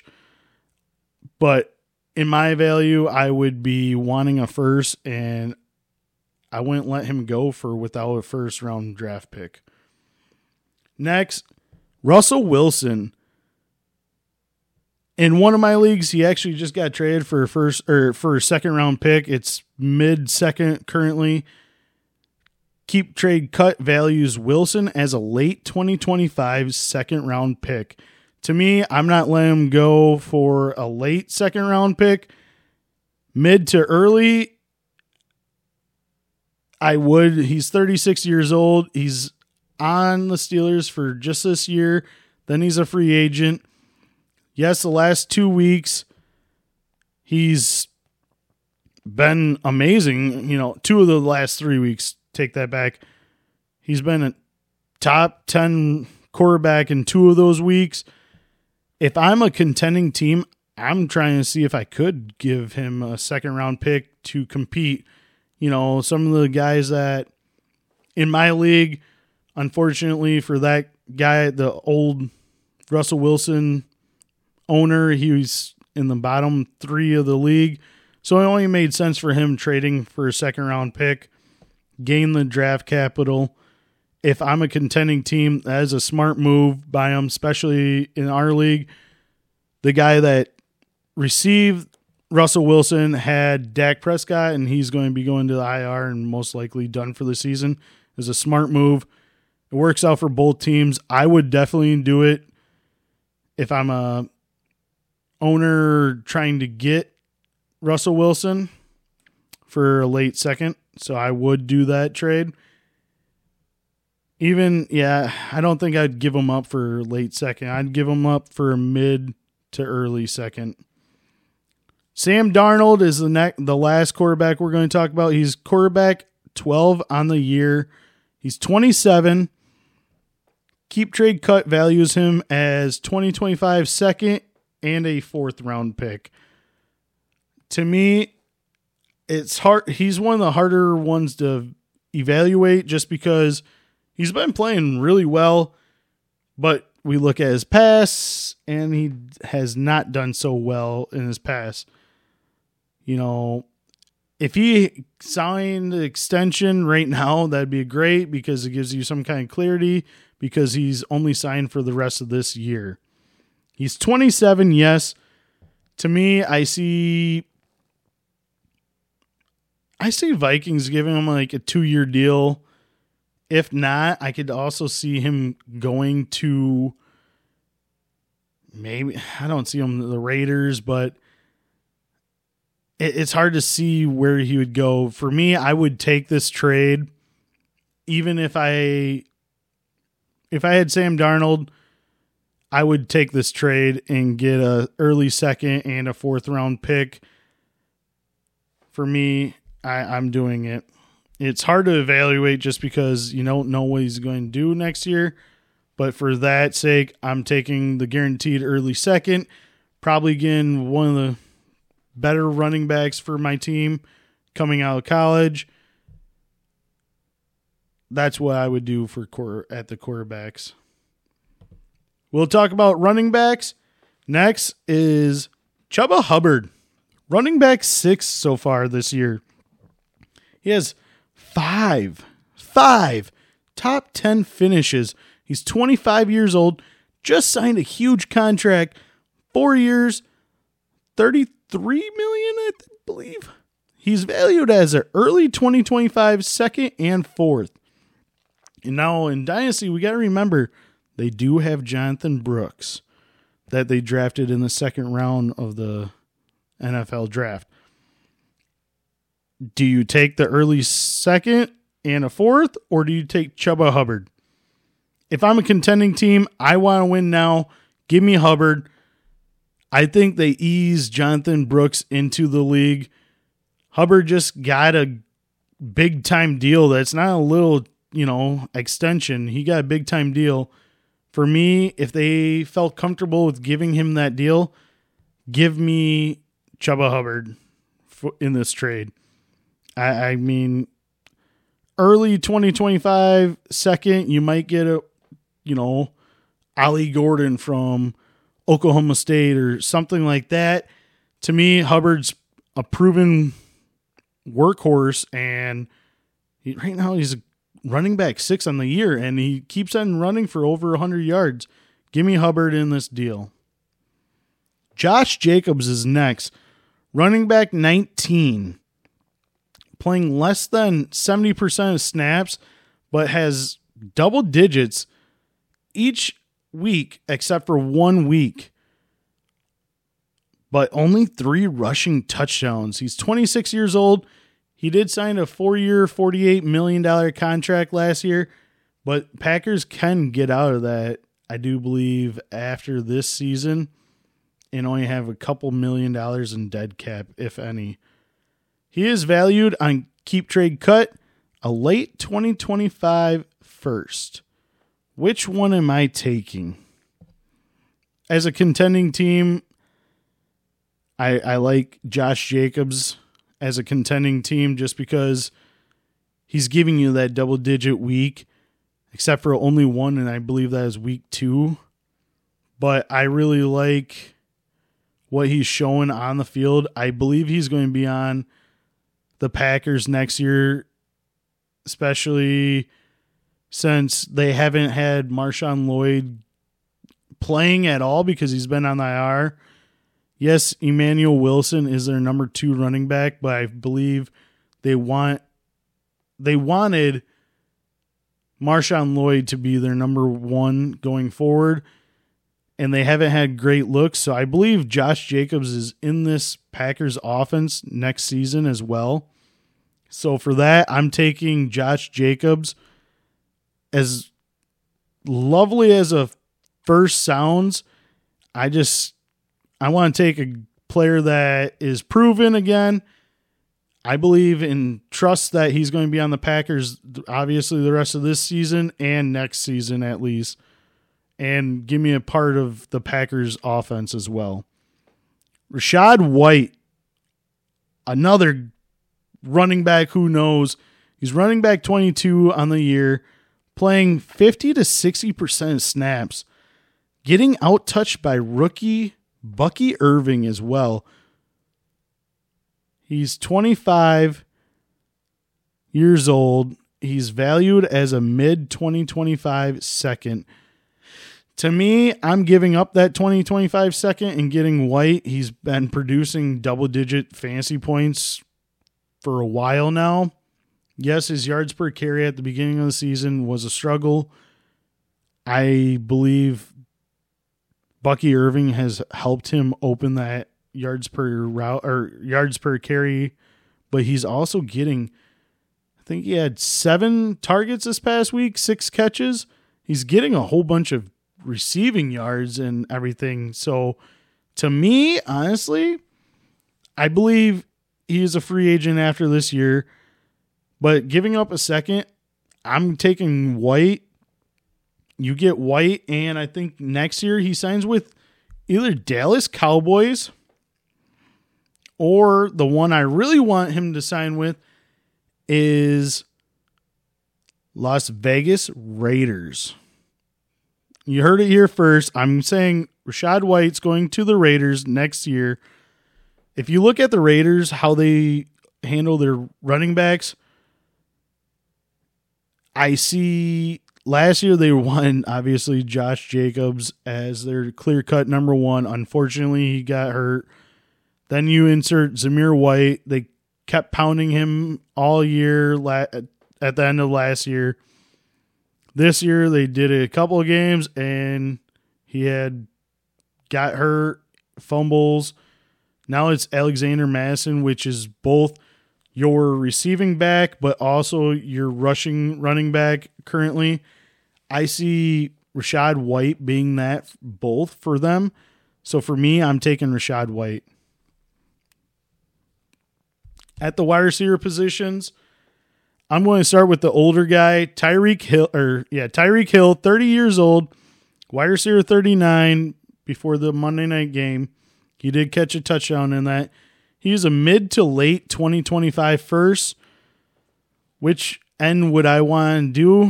But in my value, I would be wanting a first, and I wouldn't let him go for without a first round draft pick. Next, Russell Wilson. In one of my leagues, he actually just got traded for a first or for a second round pick. It's mid second currently. Keep Trade Cut values Wilson as a late twenty twenty-five second round pick. To me, I'm not letting him go for a late second round pick. Mid to early, I would. He's thirty-six years old. He's on the Steelers for just this year. Then he's a free agent. Yes, the last two weeks, he's been amazing. You know, two of the last three weeks, take that back. He's been a top ten quarterback in two of those weeks. If I'm a contending team, I'm trying to see if I could give him a second round pick to compete. You know, some of the guys that in my league, unfortunately for that guy, the old Russell Wilson owner, he was in the bottom three of the league. So it only made sense for him trading for a second round pick, gain the draft capital. If I'm a contending team, that is a smart move by him, especially in our league. The guy that received Russell Wilson had Dak Prescott, and he's going to be going to the I R and most likely done for the season. It's a smart move. It works out for both teams. I would definitely do it if I'm a owner trying to get Russell Wilson for a late second. So I would do that trade. Even, yeah, I don't think I'd give him up for late second. I'd give him up for a mid to early second. Sam Darnold is the next, the last quarterback we're going to talk about. He's quarterback twelve on the year. He's twenty-seven. Keep Trade Cut values him as twenty twenty-five second and a fourth round pick. To me, it's hard. He's one of the harder ones to evaluate just because he's been playing really well, but we look at his pass and he has not done so well in his past. You know, if he signed the extension right now, that'd be great because it gives you some kind of clarity because he's only signed for the rest of this year. He's twenty-seven, yes. To me, I see I see Vikings giving him like a two-year deal. If not, I could also see him going to maybe, I don't see him the Raiders, but it, it's hard to see where he would go. For me, I would take this trade even if I if I had Sam Darnold, I would take this trade and get a early second and a fourth round pick. For me, I, I'm doing it. It's hard to evaluate just because you don't know what he's going to do next year. But for that sake, I'm taking the guaranteed early second. Probably getting one of the better running backs for my team coming out of college. That's what I would do for quarter, at the quarterbacks. We'll talk about running backs. Next is Chuba Hubbard. Running back six so far this year. He has five, five top ten finishes. He's twenty-five years old, just signed a huge contract, four years, thirty-three million dollars, I believe. He's valued as an early twenty twenty-five second and fourth. And now in Dynasty, we got to remember, they do have Jonathan Brooks that they drafted in the second round of the N F L draft. Do you take the early second and a fourth, or do you take Chuba Hubbard? If I'm a contending team, I want to win now. Give me Hubbard. I think they ease Jonathan Brooks into the league. Hubbard just got a big-time deal that's not a little, you know, extension. He got a big-time deal. For me, if they felt comfortable with giving him that deal, give me Chuba Hubbard in this trade. I, I mean, early twenty twenty-five, second, you might get a, you know, Ollie Gordon from Oklahoma State or something like that. To me, Hubbard's a proven workhorse, and he, right now he's a running back six on the year, and he keeps on running for over one hundred yards. Give me Hubbard in this deal. Josh Jacobs is next. Running back nineteen. Playing less than seventy percent of snaps, but has double digits each week except for one week. But only three rushing touchdowns. He's twenty-six years old. He did sign a four-year, forty-eight million dollars contract last year, but Packers can get out of that, I do believe, after this season and only have a couple million dollars in dead cap, if any. He is valued on Keep Trade Cut, a late twenty twenty-five first. Which one am I taking? As a contending team, I, I like Josh Jacobs as a contending team just because he's giving you that double-digit week, except for only one, and I believe that is week two. But I really like what he's showing on the field. I believe he's going to be on the Packers next year, especially since they haven't had Marshawn Lloyd playing at all because he's been on the I R. Yes, Emmanuel Wilson is their number two running back, but I believe they want they wanted Marshawn Lloyd to be their number one going forward, and they haven't had great looks. So I believe Josh Jacobs is in this Packers offense next season as well. So for that, I'm taking Josh Jacobs. As lovely as a first sounds, I just I want to take a player that is proven again. I believe and trust that he's going to be on the Packers, obviously, the rest of this season and next season at least. And give me a part of the Packers offense as well. Rachaad White, another running back who knows. He's running back twenty-two on the year, playing fifty to sixty percent of snaps, getting out-touched by rookie Bucky Irving as well. He's twenty-five years old. He's valued as a mid twenty twenty-five second. To me, I'm giving up that twenty twenty-five second and getting White. He's been producing double-digit fantasy points for a while now. Yes, his yards per carry at the beginning of the season was a struggle. I believe Bucky Irving has helped him open that yards per route or yards per carry, but he's also getting, I think he had seven targets this past week, six catches, he's getting a whole bunch of receiving yards and everything. So to me, honestly, I believe he is a free agent after this year, but giving up a second, I'm taking White. You get White, and I think next year he signs with either Dallas Cowboys or the one I really want him to sign with is Las Vegas Raiders. You heard it here first. I'm saying Rachaad White's going to the Raiders next year. If you look at the Raiders, how they handle their running backs, I see last year they won, obviously, Josh Jacobs as their clear-cut number one. Unfortunately, he got hurt. Then you insert Zamir White. They kept pounding him all year at the end of last year. This year, they did a couple of games, and he had got hurt, fumbles. Now it's Alexander Madison, which is both your receiving back, but also your rushing running back currently. I see Rachaad White being that both for them. So for me, I'm taking Rachaad White. At the wide receiver positions, I'm going to start with the older guy, Tyreek Hill, or yeah, Tyreek Hill, thirty years old, wide receiver thirty-nine before the Monday night game. He did catch a touchdown in that. He's a mid to late twenty twenty-five first. Which end would I want to do?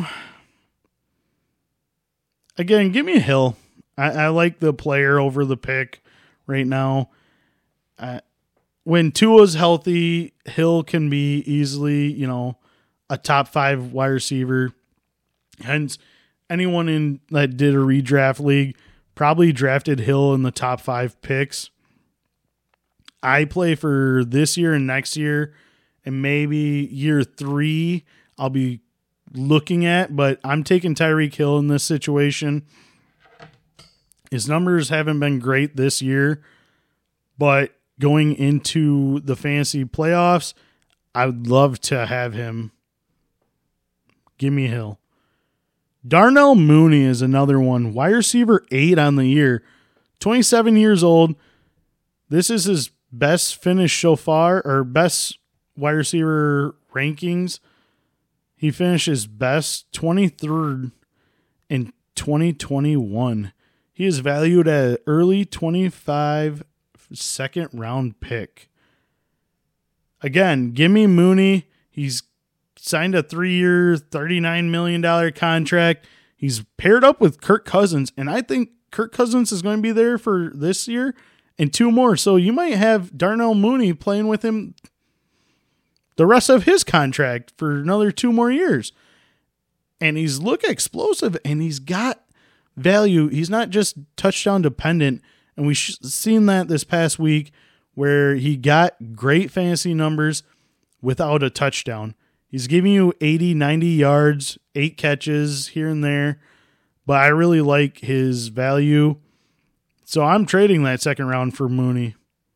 Again, give me Hill. I, I like the player over the pick right now. Uh, when Tua's healthy, Hill can be easily, you know, a top five wide receiver. Hence, anyone in that did a redraft league probably drafted Hill in the top five picks. I play for this year and next year, and maybe year three I'll be looking at, but I'm taking Tyreek Hill in this situation. His numbers haven't been great this year, but going into the fantasy playoffs, I would love to have him. Give me Hill. Darnell Mooney is another one. Wide receiver eight on the year. twenty-seven years old. This is his best finish so far, or best wide receiver rankings. He finishes best twenty-third in twenty twenty-one. He is valued at an early twenty-five second round pick. Again, give me Mooney. He's signed a three-year, thirty-nine million dollars contract. He's paired up with Kirk Cousins, and I think Kirk Cousins is going to be there for this year and two more. So you might have Darnell Mooney playing with him the rest of his contract for another two more years. And he's look explosive, and he's got value. He's not just touchdown dependent, and we've seen that this past week where he got great fantasy numbers without a touchdown. He's giving you eighty, ninety yards, eight catches here and there, but I really like his value. So I'm trading that second round for Mooney.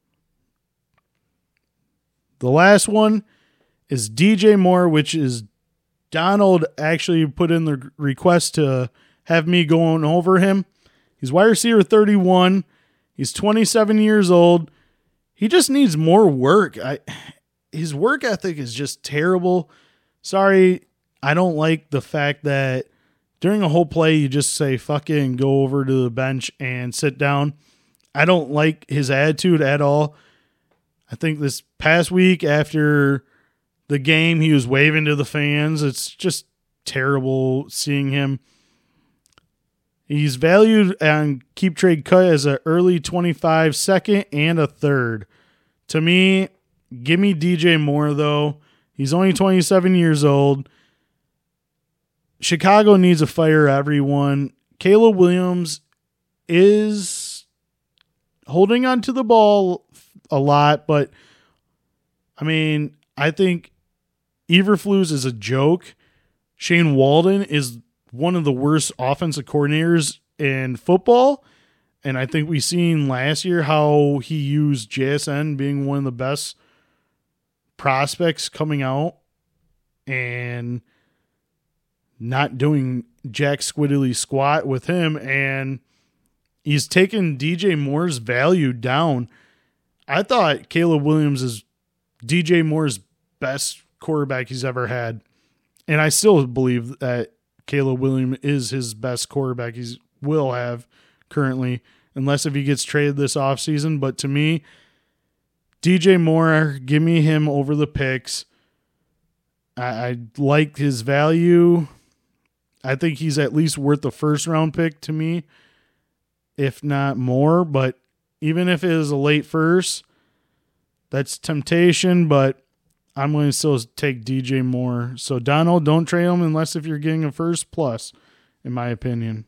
The last one is D J Moore, which is Donald actually put in the request to have me going over him. He's wide receiver thirty-one. He's twenty-seven years old. He just needs more work. I, his work ethic is just terrible. Sorry, I don't like the fact that during a whole play, you just say, fuck it, and go over to the bench and sit down. I don't like his attitude at all. I think this past week after the game, he was waving to the fans. It's just terrible seeing him. He's valued on Keep Trade Cut as an early twenty-five second and a third. To me, give me D J Moore, though. He's only twenty-seven years old. Chicago needs to fire everyone. Caleb Williams is holding on to the ball a lot, but I mean, I think Eberflus is a joke. Shane Walden is one of the worst offensive coordinators in football, and I think we've seen last year how he used J S N being one of the best prospects coming out, and not doing jack squiddly squat with him, and he's taken D J Moore's value down. I thought Caleb Williams is D J Moore's best quarterback he's ever had, and I still believe that Caleb Williams is his best quarterback he will have currently, unless if he gets traded this offseason. But to me, D J Moore, give me him over the picks. I, I like his value. I think he's at least worth the first round pick to me, if not more. But even if it is a late first, that's temptation, but I'm going to still take D J Moore. So, Donald, don't trade him unless if you're getting a first plus, in my opinion.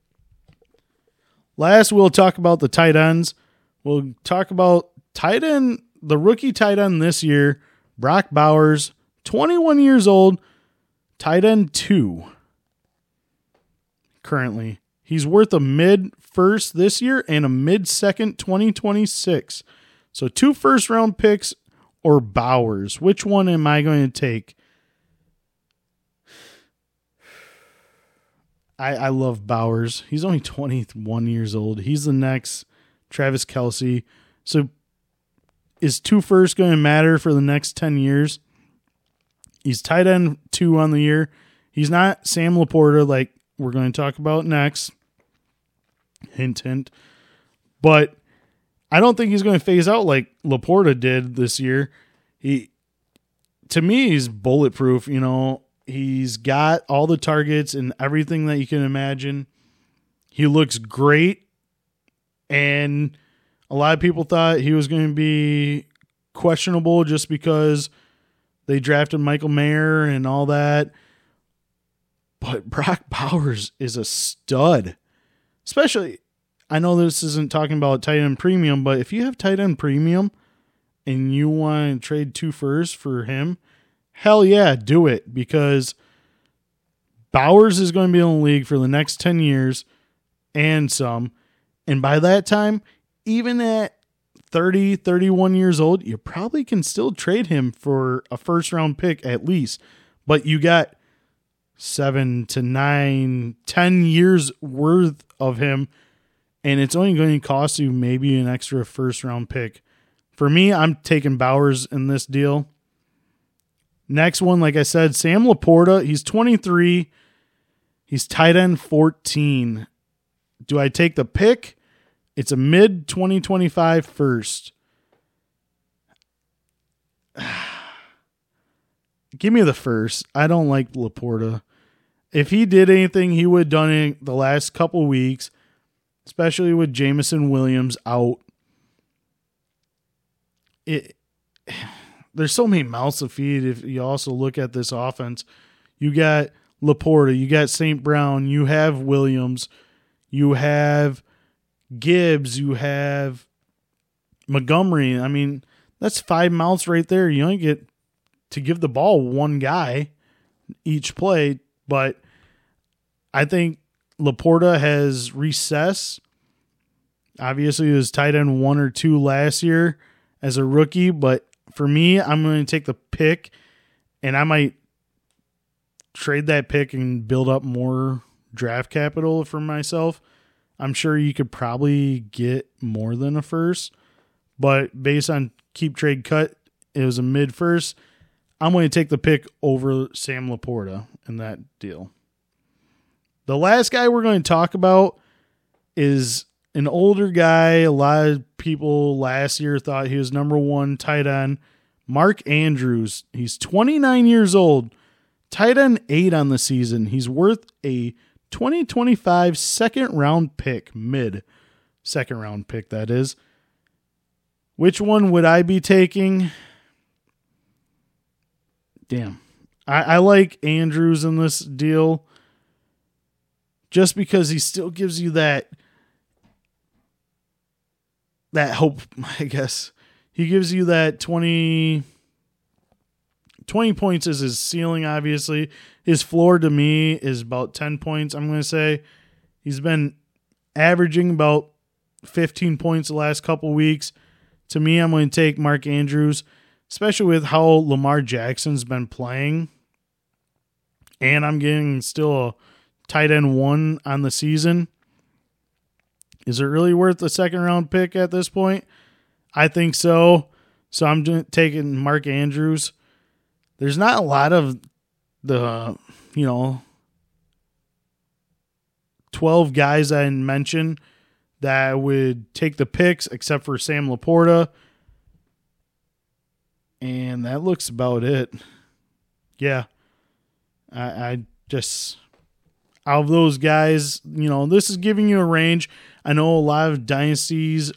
Last, we'll talk about the tight ends. We'll talk about tight end, the rookie tight end this year, Brock Bowers, twenty-one years old, tight end two. Currently, he's worth a mid first this year and a mid second twenty twenty-six. So two first round picks or Bowers. Which one am I going to take? I, I love Bowers. He's only twenty-one years old. He's the next Travis Kelce. So is two first going to matter for the next ten years? He's tight end two on the year. He's not Sam Laporta like we're going to talk about next. Hint, hint. But I don't think he's going to phase out like Laporta did this year. He, to me, he's bulletproof. You know, he's got all the targets and everything that you can imagine. He looks great. And a lot of people thought he was going to be questionable just because they drafted Michael Mayer and all that. But Brock Bowers is a stud. Especially, I know this isn't talking about tight end premium, but if you have tight end premium and you want to trade two firsts for him, hell yeah, do it. Because Bowers is going to be in the league for the next ten years and some. And by that time, even at thirty, thirty-one years old, you probably can still trade him for a first round pick at least. But you got seven to nine, ten years worth of him, and it's only going to cost you maybe an extra first round pick. For me, I'm taking Bowers in this deal. Next one, like I said, Sam Laporta. He's twenty-three. He's tight end fourteen. Do I take the pick? It's a mid twenty twenty-five first. Give me the first. I don't like Laporta. If he did anything, he would have done it the last couple weeks, especially with Jameson Williams out. It there's so many mouths to feed if you also look at this offense. You got Laporta, you got Saint Brown, you have Williams, you have Gibbs, you have Montgomery. I mean, that's five mouths right there. You only get to give the ball one guy each play, but I think Laporta has recessed. Obviously, he was tight end one or two last year as a rookie, but for me, I'm going to take the pick, and I might trade that pick and build up more draft capital for myself. I'm sure you could probably get more than a first, but based on keep trade cut, it was a mid first. I'm going to take the pick over Sam Laporta in that deal. The last guy we're going to talk about is an older guy. A lot of people last year thought he was number one tight end. Mark Andrews. He's twenty-nine years old. Tight end eight on the season. He's worth a twenty twenty-five second round pick. Mid second round pick, that is. Which one would I be taking? Damn. I, I like Andrews in this deal just because he still gives you that that hope, I guess. He gives you that twenty, twenty points is his ceiling, obviously. His floor to me is about ten points, I'm going to say. He's been averaging about fifteen points the last couple weeks. To me, I'm going to take Mark Andrews, especially with how Lamar Jackson's been playing. and I'm getting still a tight end one on the season. Is it really worth a second round pick at this point? I think so. So I'm taking Mark Andrews. There's not a lot of the, you know, twelve guys I mentioned that would take the picks except for Sam Laporta. And that looks about it. Yeah. I, I just, out of those guys, you know, this is giving you a range. I know a lot of dynasties,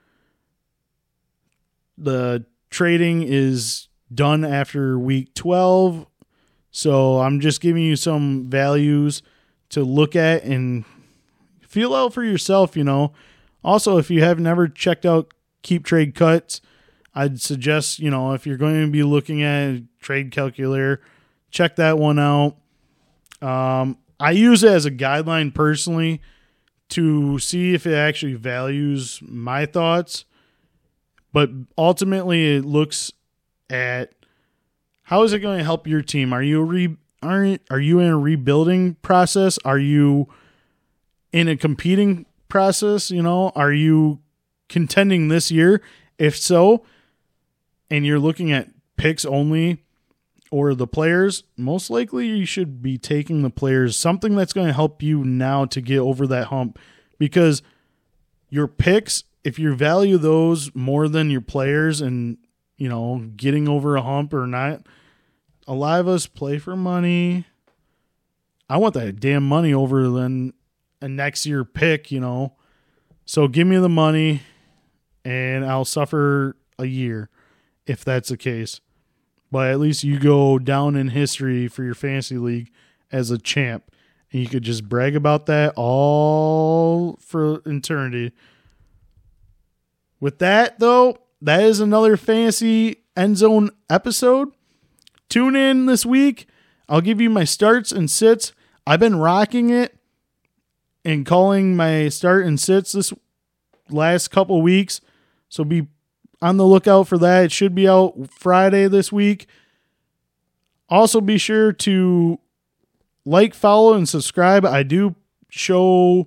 the trading is done after week twelve. So I'm just giving you some values to look at and feel out for yourself, you know. Also, if you have never checked out Keep Trade Cuts, I'd suggest, you know, if you're going to be looking at a trade calculator, check that one out. Um, I use it as a guideline personally to see if it actually values my thoughts. But ultimately, it looks at how is it going to help your team. Are you a re, are, are you in a rebuilding process? Are you in a competing process? You know, are you contending this year? If so, and you're looking at picks only or the players, most likely you should be taking the players, something that's going to help you now to get over that hump. Because your picks, if you value those more than your players and, you know, getting over a hump or not, a lot of us play for money. I want that damn money over than a next year pick, you know. So give me the money and I'll suffer a year if that's the case. But at least you go down in history for your fantasy league as a champ. And you could just brag about that all for eternity. With that, though, that is another Fantasy End Zone episode. Tune in this week. I'll give you my starts and sits. I've been rocking it and calling my start and sits this last couple weeks. So be on the lookout for that. It should be out Friday this week. Also be sure to like, follow, and subscribe. I do show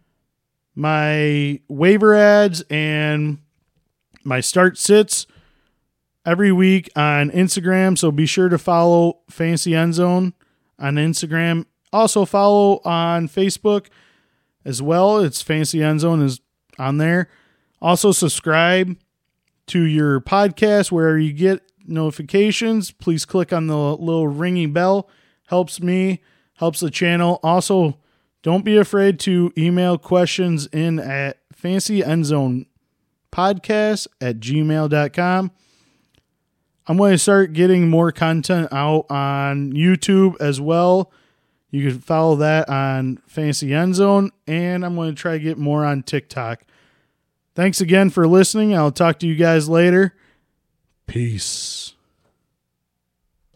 my waiver ads and my start sits every week on Instagram. So be sure to follow Fantasy End Zone on Instagram. Also follow on Facebook as well. It's Fantasy End Zone is on there. Also subscribe to your podcast where you get notifications. Please click on the little ringing bell. Helps me, helps the channel. Also, don't be afraid to email questions in at fantasyendzonepodcast at gmail dot com. I'm going to start getting more content out on YouTube as well. You can follow that on Fantasy End Zone, and I'm going to try to get more on TikTok. Thanks again for listening. I'll talk to you guys later. Peace.